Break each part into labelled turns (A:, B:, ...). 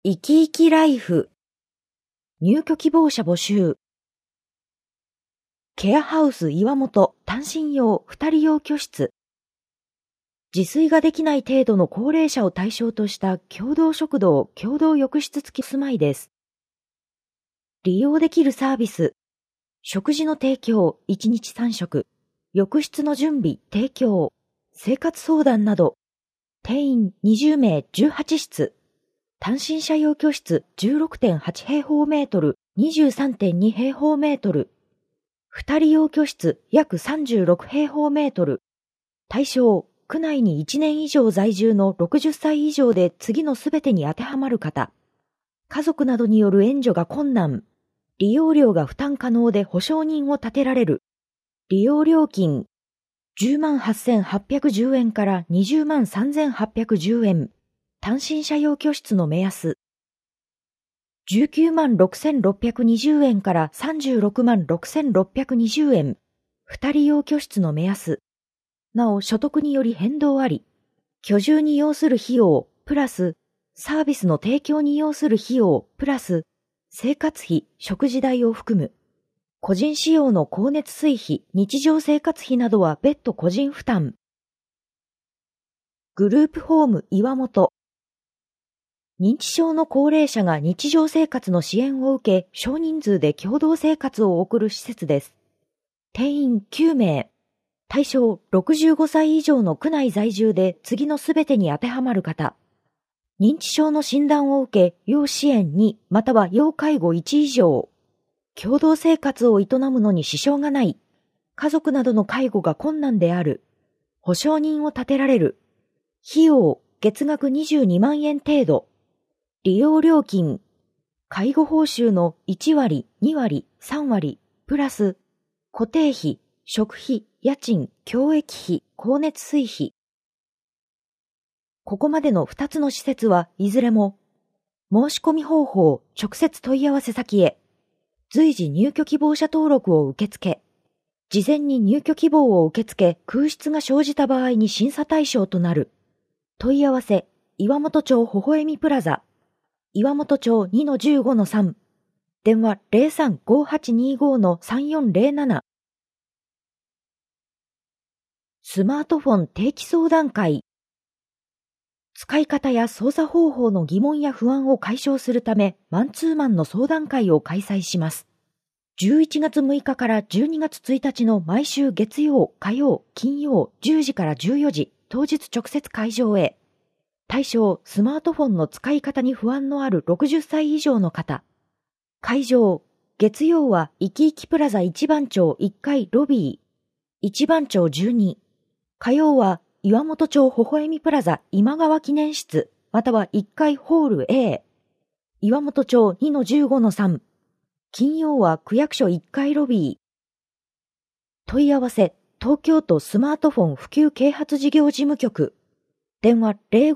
A: 生き生きライフ。入居希望者募集。ケアハウス岩本単身用2人用居室。自炊ができない程度の高齢者を対象とした共同食堂、共同浴室付き住まいです。利用できるサービス。食事の提供1日3食。浴室の準備、提供。生活相談など。定員20名18室。単身者用居室 16.8 平方メートル、23.2 平方メートル。二人用居室約36平方メートル。対象、区内に1年以上在住の60歳以上で次のすべてに当てはまる方。家族などによる援助が困難。利用料が負担可能で保証人を立てられる。利用料金、108,810 円から203,810 円。単身者用居室の目安。196,620 円から366,620 円。二人用居室の目安。なお所得により変動あり。居住に要する費用、プラス、サービスの提供に要する費用、プラス、生活費、食事代を含む。個人使用の光熱水費、日常生活費などは別途個人負担。グループホーム岩本。認知症の高齢者が日常生活の支援を受け、少人数で共同生活を送る施設です。定員9名。対象65歳以上の区内在住で次のすべてに当てはまる方。認知症の診断を受け、要支援2または要介護1以上。共同生活を営むのに支障がない。家族などの介護が困難である。保証人を立てられる。費用、月額22万円程度。利用料金、介護報酬の1割、2割、3割、プラス、固定費、食費、家賃、教育費、光熱水費。ここまでの2つの施設はいずれも、申し込み方法、直接問い合わせ先へ、随時入居希望者登録を受付、事前に入居希望を受け付け空室が生じた場合に審査対象となる。問い合わせ、岩本町ほほえみプラザ。岩本町 2-15-3 電話 035825-3407 スマートフォン定期相談会。使い方や操作方法の疑問や不安を解消するためマンツーマンの相談会を開催します。11月6日から12月1日の毎週月曜、火曜、金曜10時から14時当日直接会場へ。対象、スマートフォンの使い方に不安のある60歳以上の方。会場、月曜はいきいきプラザ一番町1階ロビー、一番町12。火曜は岩本町ほほえみプラザ今川記念室、または1階ホール A。岩本町 2-15-3。金曜は区役所1階ロビー。問い合わせ、東京都スマートフォン普及啓発事業事務局。電話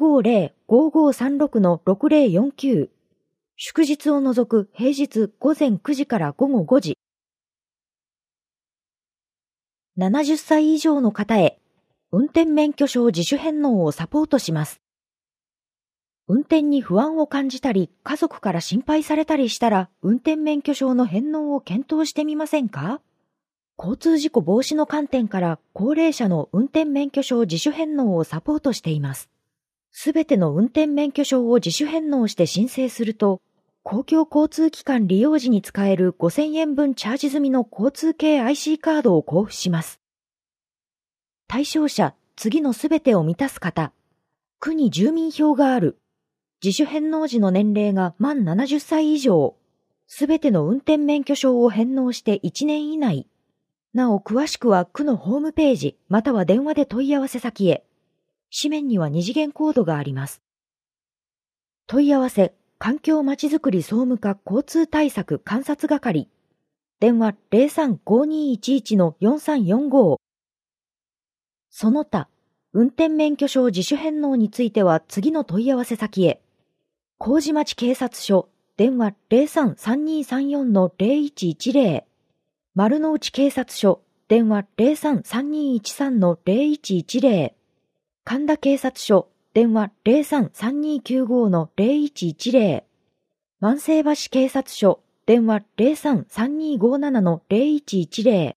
A: 050-5536-6049。祝日を除く平日午前9時から午後5時。70歳以上の方へ、運転免許証自主返納をサポートします。運転に不安を感じたり、家族から心配されたりしたら、運転免許証の返納を検討してみませんか？交通事故防止の観点から高齢者の運転免許証自主返納をサポートしています。すべての運転免許証を自主返納して申請すると、公共交通機関利用時に使える5000円分チャージ済みの交通系 IC カードを交付します。対象者、次のすべてを満たす方。区に住民票がある。自主返納時の年齢が満70歳以上。すべての運転免許証を返納して1年以内。なお詳しくは区のホームページまたは電話で問い合わせ先へ。紙面には2次元コードがあります。問い合わせ、環境まちづくり総務課交通対策監察係。電話 035211-4345。その他、運転免許証自主返納については次の問い合わせ先へ。麹町警察署、電話 033234-0110。丸の内警察署、電話 033213-0110。神田警察署、電話 033295-0110。 万世橋警察署、電話 03-3257-0110。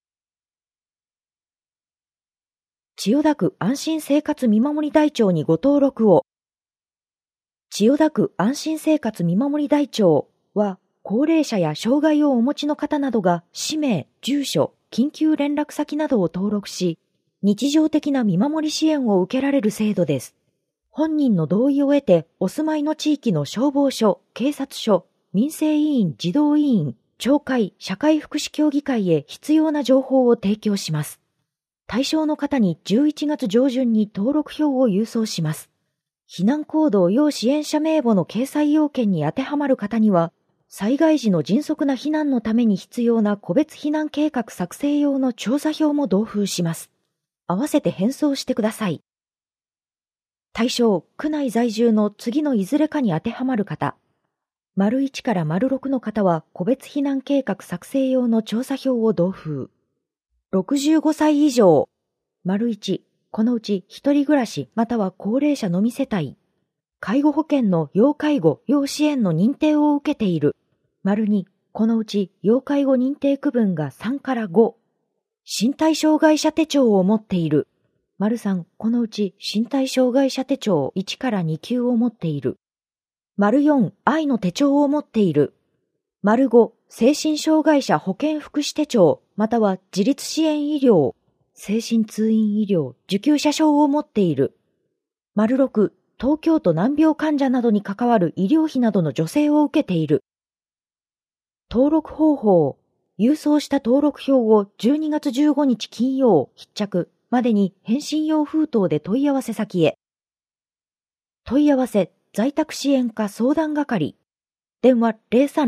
A: 千代田区安心生活見守り台帳にご登録を。千代田区安心生活見守り台帳は、高齢者や障害をお持ちの方などが氏名、住所、緊急連絡先などを登録し、日常的な見守り支援を受けられる制度です。本人の同意を得て、お住まいの地域の消防署、警察署、民生委員、児童委員、町会、社会福祉協議会へ必要な情報を提供します。対象の方に11月上旬に登録票を郵送します。避難行動要支援者名簿の掲載要件に当てはまる方には、災害時の迅速な避難のために必要な個別避難計画作成用の調査票も同封します。合わせて返送してください。対象、区内在住の次のいずれかに当てはまる方。①から⑥の方は個別避難計画作成用の調査票を同封。65歳以上。①、このうち一人暮らしまたは高齢者のみ世帯。介護保険の要介護・要支援の認定を受けている。②、このうち要介護認定区分が3から5。身体障害者手帳を持っている。③、このうち身体障害者手帳1から2級を持っている。�4、愛の手帳を持っている。⑤、精神障害者保健福祉手帳または自立支援医療、精神通院医療受給者証を持っている。⑥、東京都難病患者などに関わる医療費などの助成を受けている。登録方法。郵送した登録票を12月15日金曜必着までに返信用封筒で問い合わせ先へ。問い合わせ在宅支援課相談係。電話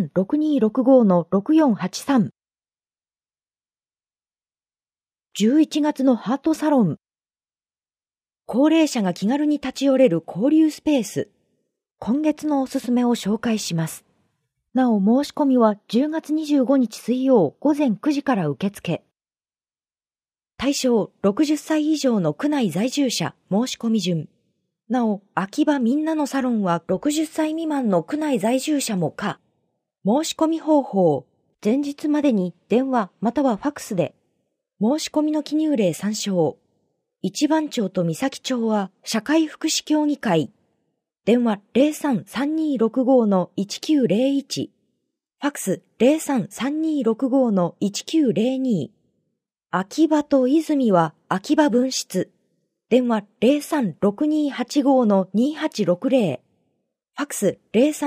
A: 03-6265-6483。11月のハートサロン。高齢者が気軽に立ち寄れる交流スペース。今月のおすすめを紹介します。なお申し込みは10月25日水曜午前9時から受付。対象60歳以上の区内在住者申し込み順。なお、秋葉みんなのサロンは60歳未満の区内在住者も可。申し込み方法。前日までに電話またはファクスで。申し込みの記入例参照。一番町と三崎町は社会福祉協議会。電話 03-3265-1901。ファクス 03-3265-1902。秋葉と泉は秋葉分室。電話 03-6285-2860。ファクス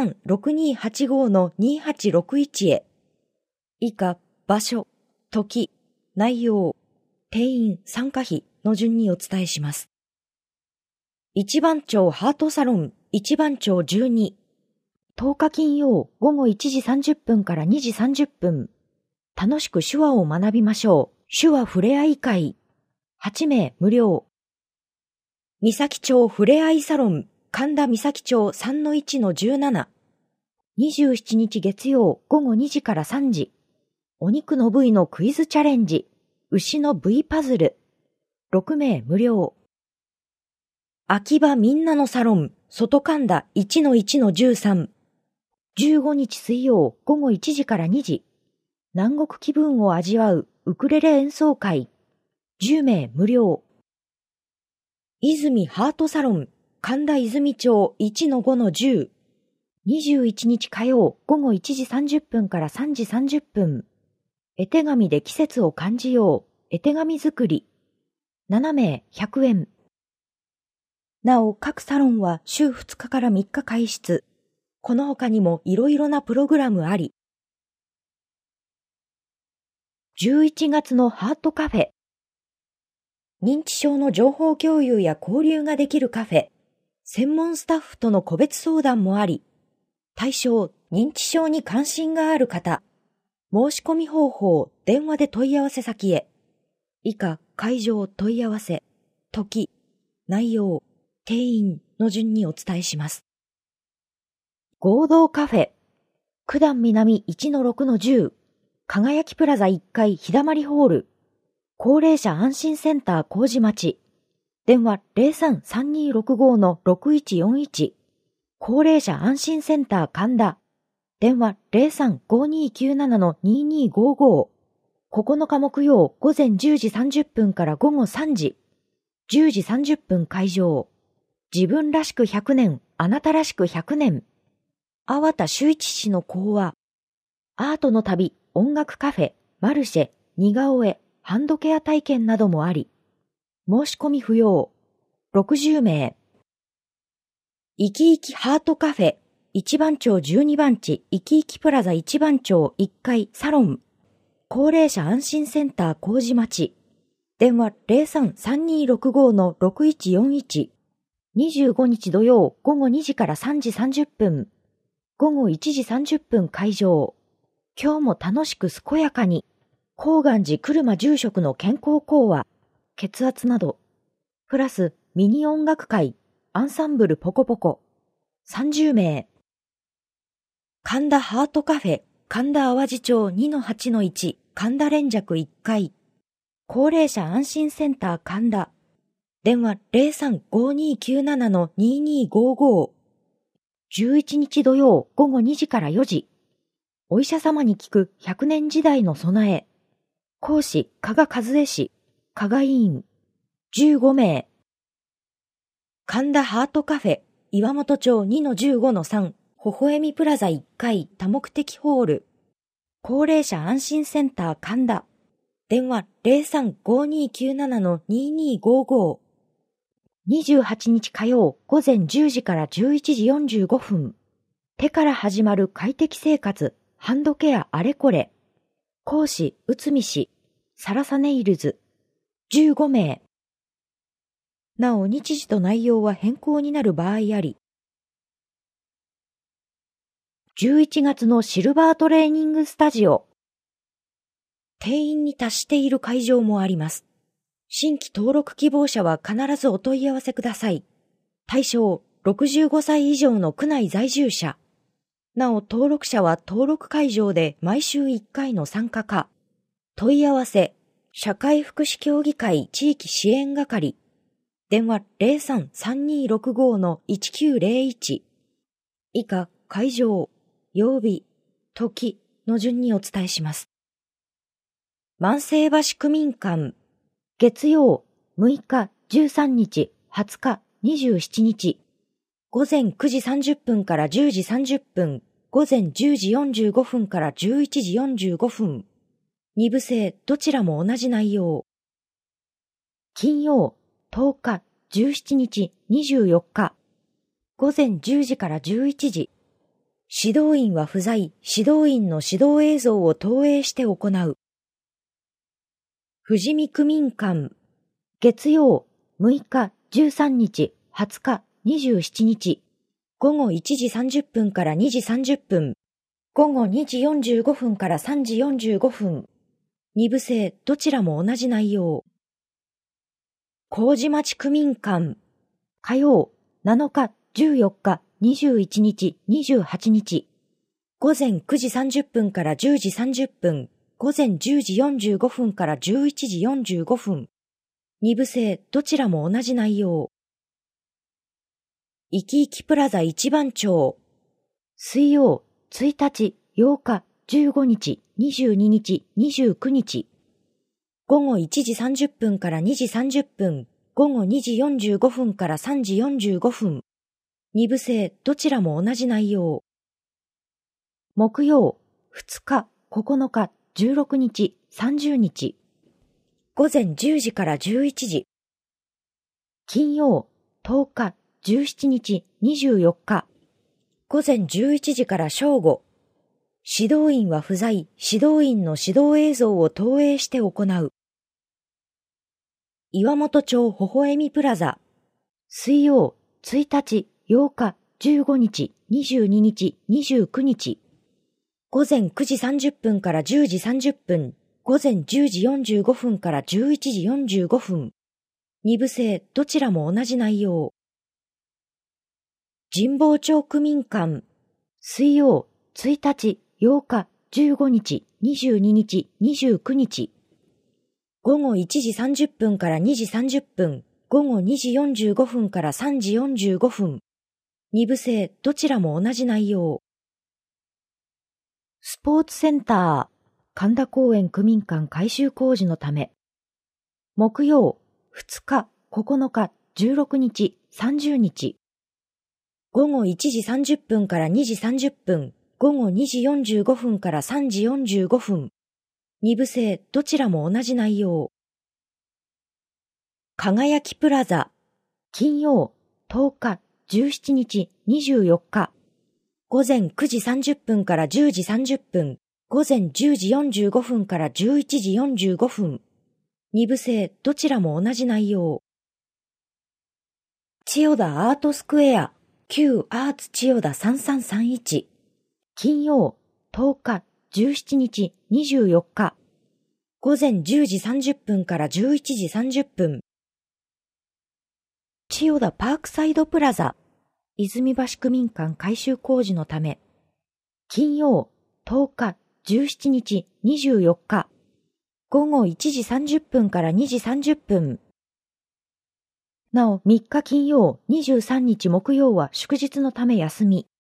A: 03-6285-2861 へ。以下、場所、時、内容、定員、参加費の順にお伝えします。一番町ハートサロン一番町12。10日金曜午後1時30分から2時30分。楽しく手話を学びましょう。手話ふれあい会。8名無料。三崎町ふれあいサロン神田三崎町 3-1-17。27日月曜午後2時から3時。お肉の部位のクイズチャレンジ。牛の部位パズル。6名無料。秋葉みんなのサロン外神田 1-1-13。15日水曜午後1時から2時。南国気分を味わうウクレレ演奏会。10名無料。泉ハートサロン神田泉町 1-5-10。21日火曜午後1時30分から3時30分。絵手紙で季節を感じよう。絵手紙作り。7名100円。なお、各サロンは週2日から3日開室。この他にもいろいろなプログラムあり。11月のハートカフェ。認知症の情報共有や交流ができるカフェ。専門スタッフとの個別相談もあり。対象、認知症に関心がある方。申し込み方法、電話で問い合わせ先へ。以下、会場問い合わせ、時、内容、定員の順にお伝えします。合同カフェ。九段南 1-6-10。輝きプラザ1階日だまりホール。高齢者安心センター麹町。電話 03-3265-6141。高齢者安心センター神田。 電話03-5297-2255。9日木曜午前10時30分から午後3時。10時30分会場。自分らしく100年、あなたらしく100年。粟田修一氏の講話。アートの旅、音楽カフェ、マルシェ、似顔絵、ハンドケア体験などもあり。申し込み不要。60名。いきいきハートカフェ、一番町12番地、いきいきプラザ一番町1階サロン。高齢者安心センター麹町。電話03-3265-6141。25日土曜午後2時から3時30分。午後1時30分会場。今日も楽しく健やかに。高岩寺車住職の健康講話。血圧など。プラスミニ音楽会。アンサンブルポコポコ。30名。神田ハートカフェ。神田淡路町 2-8-1。神田連雀1階。高齢者安心センター神田。電話03-5297-2255。11日土曜午後2時から4時。お医者様に聞く100年時代の備え。講師、加賀和恵氏、加賀委員。15名。神田ハートカフェ、岩本町 2-15-3、微笑みプラザ1階多目的ホール。高齢者安心センター神田。電話03-5297-2255。28日火曜午前10時から11時45分。手から始まる快適生活、ハンドケアあれこれ。講師、内海氏、サラサネイルズ。15名。なお日時と内容は変更になる場合あり。11月のシルバートレーニングスタジオ。定員に達している会場もあります。新規登録希望者は必ずお問い合わせください。対象、65歳以上の区内在住者。なお登録者は登録会場で毎週1回の参加か。問い合わせ、社会福祉協議会地域支援係。電話03-3265-1901。以下、会場、曜日、時の順にお伝えします。万世橋区民館。月曜、6日、13日、20日、27日。午前9時30分から10時30分。午前10時45分から11時45分。2部制どちらも同じ内容。金曜、10日、17日、24日。午前10時から11時。指導員は不在、指導員の指導映像を投影して行う。富士見区民館。月曜、6日、13日、20日、27日。午後1時30分から2時30分。午後2時45分から3時45分。2部制どちらも同じ内容。麹町区民館。火曜、7日、14日、21日、28日。午前9時30分から10時30分。午前10時45分から11時45分。2部制どちらも同じ内容。いきいきプラザ一番町。水曜、1日、8日、15日、22日、29日。午後1時30分から2時30分。午後2時45分から3時45分。2部制どちらも同じ内容。木曜、2日、9日、16日、30日。午前10時から11時。金曜、10日、17日、24日。午前11時から正午。指導員は不在、指導員の指導映像を投影して行う。岩本町微笑みプラザ。水曜、1日、8日、15日、22日、29日。午前9時30分から10時30分。午前10時45分から11時45分。2部制どちらも同じ内容。神保町区民館。水曜、1日、8日、15日、22日、29日。午後1時30分から2時30分。午後2時45分から3時45分。2部制どちらも同じ内容。 ポーツセンター、神田公園区民館改修工事のため。木曜、2日、9日、16日、30日。午後1時30分から2時30分、午後2時45分から3時45分。2部制どちらも同じ内容。輝きプラザ、金曜、10日、17日、24日。午前9時30分から10時30分、午前10時45分から11時45分。2部制どちらも同じ内容。千代田アートスクエア、旧アーツ千代田3331。金曜、10日、17日、24日。午前10時30分から11時30分。千代田パークサイドプラザ、泉橋区民館改修工事のため。金曜、10日、17日、24日。午後1時30分から2時30分。なお、3日金曜、23日木曜は祝日のため休み。